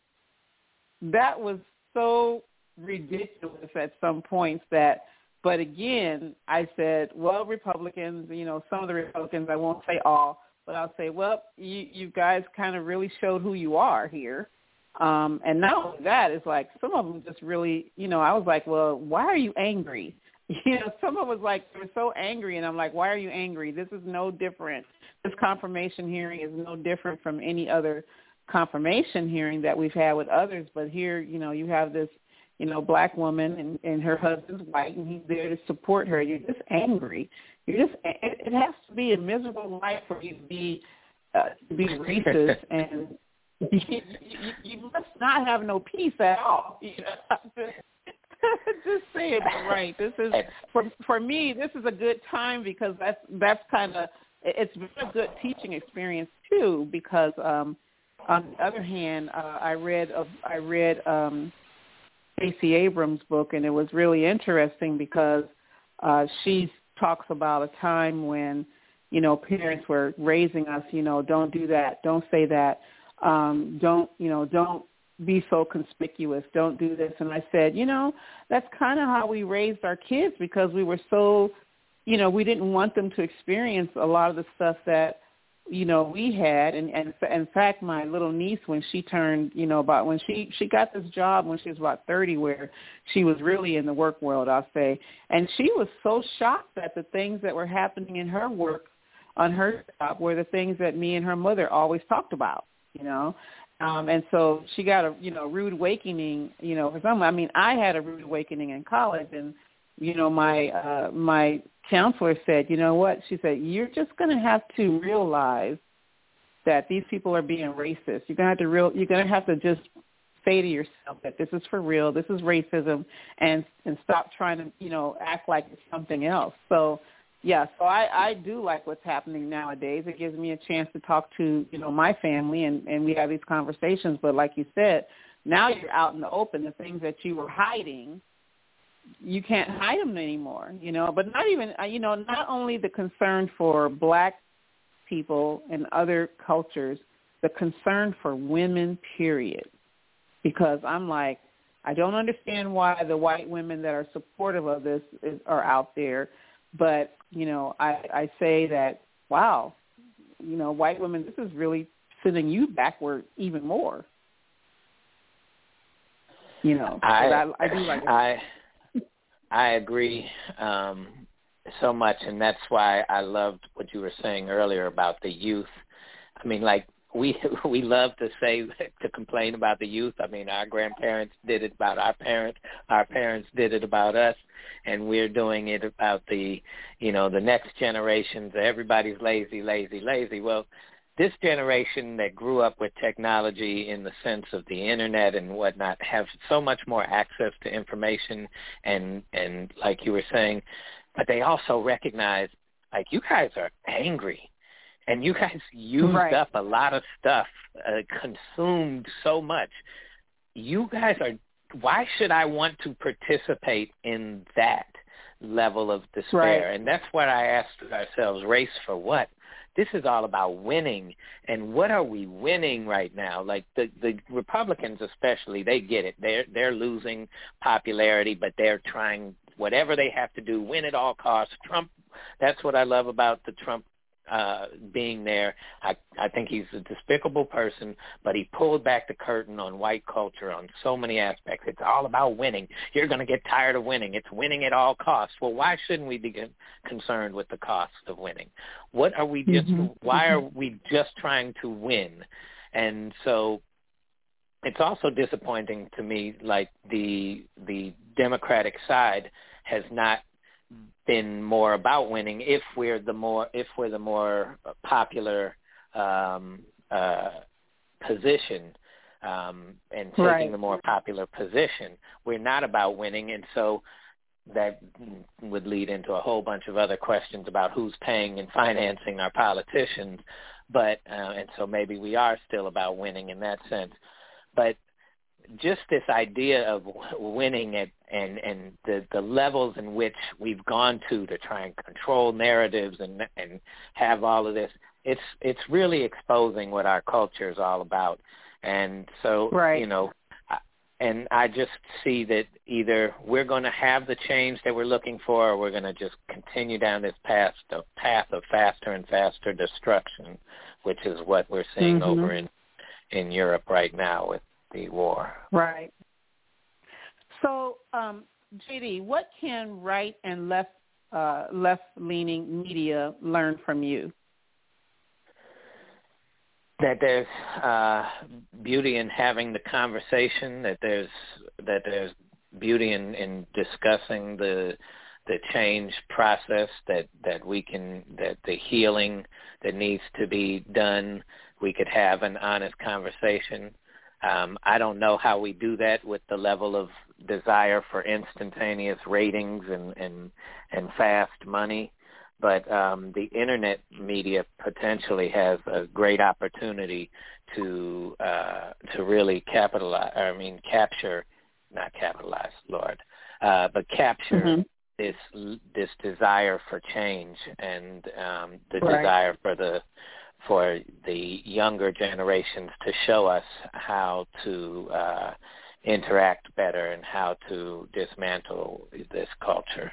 that was so ridiculous at some points that. But again, I said, well, Republicans, you know, some of the Republicans, I won't say all, but I'll say, well, you, you guys kind of really showed who you are here. Um, and not only that, it's like some of them just really, you know, I was like, well, why are you angry? You know, some of us like, they were so angry, and I'm like, why are you angry? This is no different. This confirmation hearing is no different from any other confirmation hearing that we've had with others. But here, you know, you have this, you know, black woman, and, and her husband's white, and he's there to support her. You're just angry. You're just, it, it has to be a miserable life for you to be, uh, to be racist, and you, you, you must not have no peace at all. You know? Just say it right. This is, for for me, this is a good time, because that's that's kind of, it's been a good teaching experience too, because um, on the other hand, uh, I read of I read um, Stacey Abrams' book, and it was really interesting because uh, she talks about a time when, you know, parents were raising us, you know, don't do that, don't say that, um, don't, you know, don't be so conspicuous, don't do this. And I said, you know, that's kind of how we raised our kids, because we were so, you know, we didn't want them to experience a lot of the stuff that, you know, we had. And, and in fact, my little niece, when she turned, you know, about when she, she got this job when she was about thirty, where she was really in the work world, I'll say. And she was so shocked that the things that were happening in her work on her job were the things that me and her mother always talked about, you know. Um, and so she got a, you know, rude awakening, you know, for some, I mean, I had a rude awakening in college, and, you know, my, uh, my counselor said, you know what, she said, you're just going to have to realize that these people are being racist. You're going to have to real, you're going to have to just say to yourself that this is for real, this is racism, and, and stop trying to, you know, act like it's something else. So, yeah, so I, I do like what's happening nowadays. It gives me a chance to talk to, you know, my family, and, and we have these conversations. But like you said, now you're out in the open. The things that you were hiding, you can't hide them anymore, you know. But not even, you know, not only the concern for black people and other cultures, the concern for women, period. Because I'm like, I don't understand why the white women that are supportive of this is, are out there. But, you know, I, I say that, wow, you know, white women, this is really sending you backward even more. You know, I, I, I do like it. I, I agree um, so much, and that's why I loved what you were saying earlier about the youth. I mean, like, we we love to say, to complain about the youth. I mean, our grandparents did it about our parents. Our parents did it about us, and we're doing it about the, you know, the next generations. Everybody's lazy, lazy, lazy. Well, this generation that grew up with technology in the sense of the internet and whatnot have so much more access to information and, and like you were saying, but they also recognize, like, you guys are angry and you guys used right. up a lot of stuff, uh, consumed so much. You guys are, why should I want to participate in that level of despair? Right. And that's what I asked ourselves, race for what? This is all about winning, and what are we winning right now? Like the, the Republicans especially, they get it. They're, they're losing popularity, but they're trying whatever they have to do, win at all costs. Trump, that's what I love about the Trump uh, being there. I, I think he's a despicable person, but he pulled back the curtain on white culture on so many aspects. It's all about winning. You're going to get tired of winning. It's winning at all costs. Well, why shouldn't we be concerned with the cost of winning? What are we just, mm-hmm. why are we just trying to win? And so it's also disappointing to me, like the the Democratic side has not been more about winning. If we're the more if we're the more popular um, uh, position um, and taking right. the more popular position, we're not about winning, and so that would lead into a whole bunch of other questions about who's paying and financing our politicians. But uh, and so maybe we are still about winning in that sense. But just this idea of winning it and, and the, the levels in which we've gone to to try and control narratives and and have all of this, it's it's really exposing what our culture is all about. And so, right. you know, and I just see that either we're going to have the change that we're looking for, or we're going to just continue down this path, the path of faster and faster destruction, which is what we're seeing mm-hmm. over in, in Europe right now with the war. Right. So, um, J D, what can right and left uh, left-leaning media learn from you? That there's uh, beauty in having the conversation. That there's that there's beauty in, in discussing the the change process. That, that we can that the healing that needs to be done. We could have an honest conversation. Um, I don't know how we do that with the level of desire for instantaneous ratings and, and, and fast money, but um, the internet media potentially has a great opportunity to uh, to really capitalize. I mean, capture, not capitalize, Lord, uh, but capture mm-hmm. this this desire for change and um, the right. desire for the. for the younger generations to show us how to uh, interact better and how to dismantle this culture.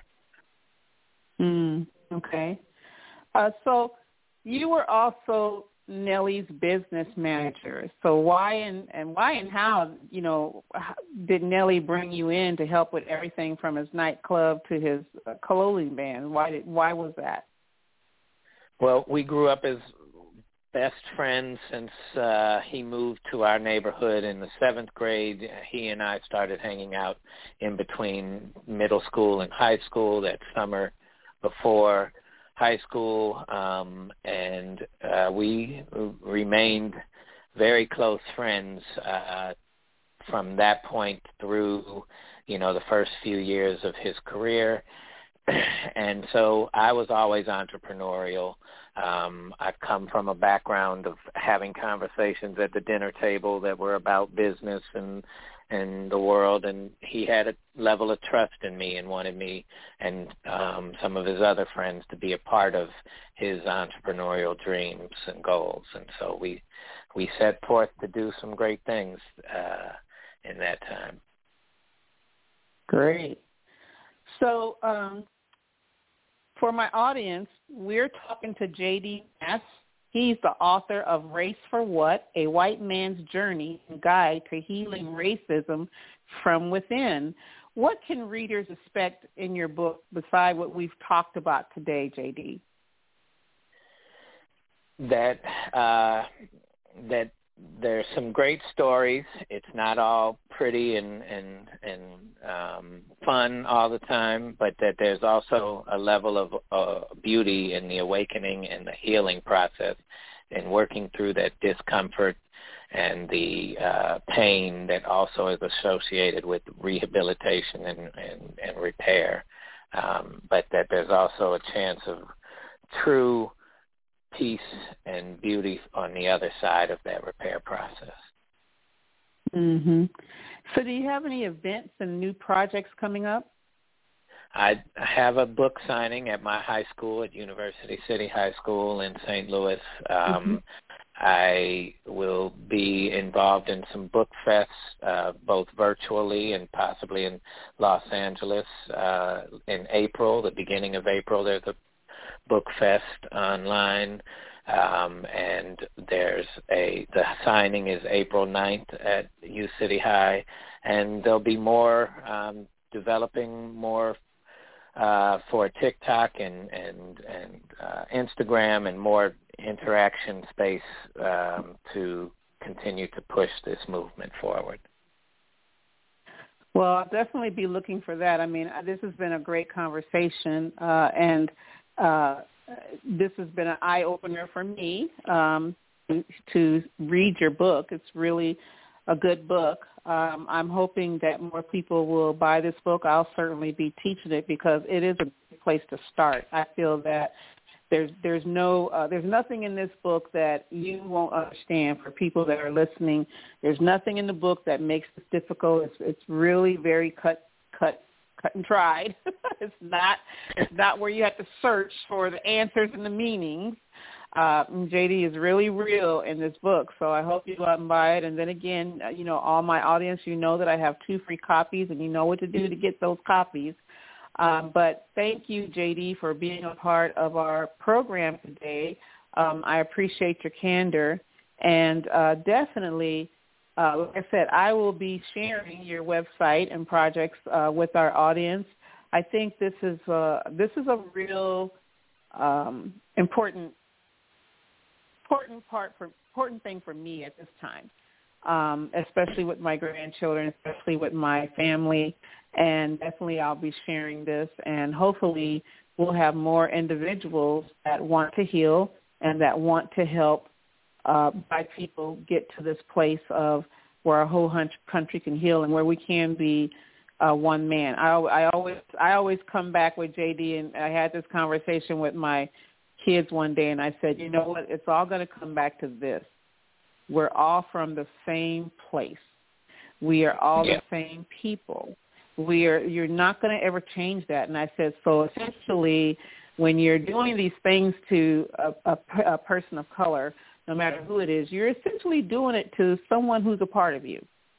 Mm, okay. Uh, so you were also Nelly's business manager. So why and, and why and how, you know, did Nelly bring you in to help with everything from his nightclub to his uh, clothing band? Why did why was that? Well, we grew up as best friends since uh, he moved to our neighborhood in the seventh grade. He and I started hanging out in between middle school and high school that summer before high school, um, and uh, we remained very close friends uh, from that point through, you know, the first few years of his career. And so I was always entrepreneurial. Um, I come from a background of having conversations at the dinner table that were about business and and the world, and he had a level of trust in me and wanted me and um, some of his other friends to be a part of his entrepreneurial dreams and goals. And so we we set forth to do some great things uh, in that time. Great. So um, For my audience, we're talking to J D Mass. He's the author of Race for What? A White Man's Journey and Guide to Healing Racism from Within. What can readers expect in your book beside what we've talked about today, J D? That uh, that there's some great stories. It's not all pretty and and and um, fun all the time, but that there's also a level of uh, beauty in the awakening and the healing process, and working through that discomfort and the uh, pain that also is associated with rehabilitation and and, and repair. Um, but that there's also a chance of true peace and beauty on the other side of that repair process. Mm-hmm. So do you have any events and new projects coming up? I have a book signing at my high school, at University City High School in Saint Louis. Um, mm-hmm. I will be involved in some book fests, uh, both virtually and possibly in Los Angeles uh, in April, the beginning of April. There's a book fest online, um, and there's a the signing is April ninth at U City High, and there'll be more um, developing more uh, for TikTok and and and uh, Instagram, and more interaction space um, to continue to push this movement forward. Well, I'll definitely be looking for that. I mean, this has been a great conversation, uh, and Uh, this has been an eye-opener for me um, to read your book. It's really a good book. Um, I'm hoping that more people will buy this book. I'll certainly be teaching it because it is a good place to start. I feel that there's there's no uh, there's nothing in this book that you won't understand for people that are listening. There's nothing in the book that makes it difficult. It's it's really very cut cut. cut and dried. It's not it's not where you have to search for the answers and the meanings. Uh, J D is really real in this book, so I hope you go out and buy it. And then again, you know, all my audience, you know that I have two free copies, and you know what to do to get those copies. Um, but thank you, J D, for being a part of our program today. Um, I appreciate your candor, and uh, definitely, Uh, like I said, I will be sharing your website and projects uh, with our audience. I think this is a, this is a real um, important important part for important thing for me at this time, um, especially with my grandchildren, especially with my family, and definitely I'll be sharing this, and hopefully we'll have more individuals that want to heal and that want to help Uh, by people get to this place of where our whole country can heal and where we can be uh, one man. I, I always I always come back with J D, and I had this conversation with my kids one day, and I said, you know what, it's all going to come back to this. We're all from the same place. We are all yeah. the same people. We are. You're not going to ever change that. And I said, so essentially, when you're doing these things to a, a, a person of color, no matter who it is, you're essentially doing it to someone who's a part of you.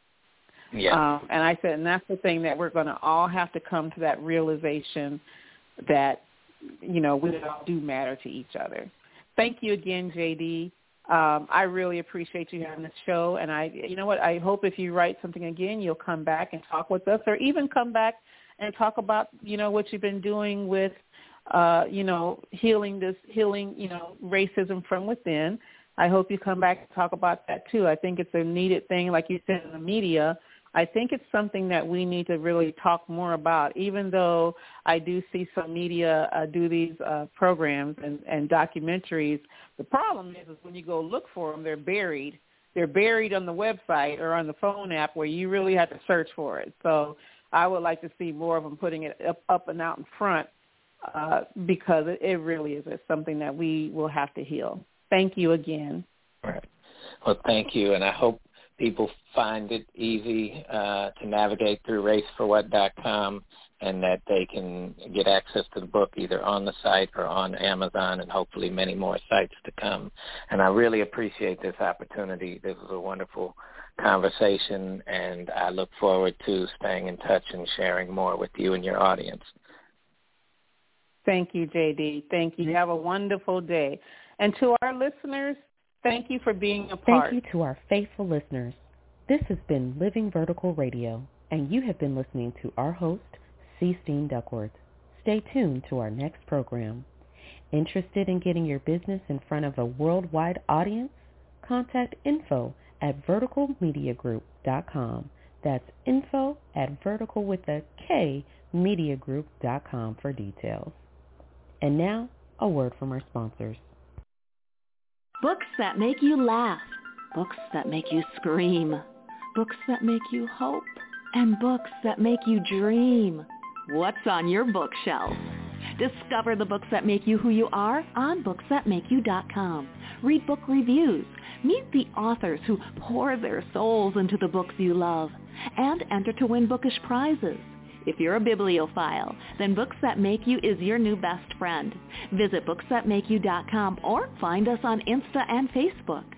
Yeah. Um, and I said, and that's the thing that we're going to all have to come to that realization that, you know, we all do matter to each other. Thank you again, J D. Um, I really appreciate you having this show. And I, you know what, I hope if you write something again, you'll come back and talk with us, or even come back and talk about, you know, what you've been doing with, uh, you know, healing this, healing, you know, racism from within. I hope you come back and talk about that, too. I think it's a needed thing, like you said, in the media. I think it's something that we need to really talk more about, even though I do see some media uh, do these uh, programs and, and documentaries. The problem is, is when you go look for them, they're buried. They're buried on the website or on the phone app where you really have to search for it. So I would like to see more of them putting it up, up and out in front uh, because it, it really is it's something that we will have to heal. Thank you again. All right. Well, thank you, and I hope people find it easy uh, to navigate through race for what dot com, and that they can get access to the book either on the site or on Amazon, and hopefully many more sites to come. And I really appreciate this opportunity. This was a wonderful conversation, and I look forward to staying in touch and sharing more with you and your audience. Thank you, J D. Thank you. Have a wonderful day. And to our listeners, thank you for being a part. Thank you to our faithful listeners. This has been Living Vertical Radio, and you have been listening to our host, C. Steen Duckworth. Stay tuned to our next program. Interested in getting your business in front of a worldwide audience? Contact info at vertical media group dot com. That's info at vertical with a K media group dot com for details. And now, a word from our sponsors. Books that make you laugh. Books that make you scream. Books that make you hope. And books that make you dream. What's on your bookshelf? Discover the books that make you who you are on books that make you dot com. Read book reviews. Meet the authors who pour their souls into the books you love. And enter to win bookish prizes. If you're a bibliophile, then Books That Make You is your new best friend. Visit books that make you dot com or find us on Insta and Facebook.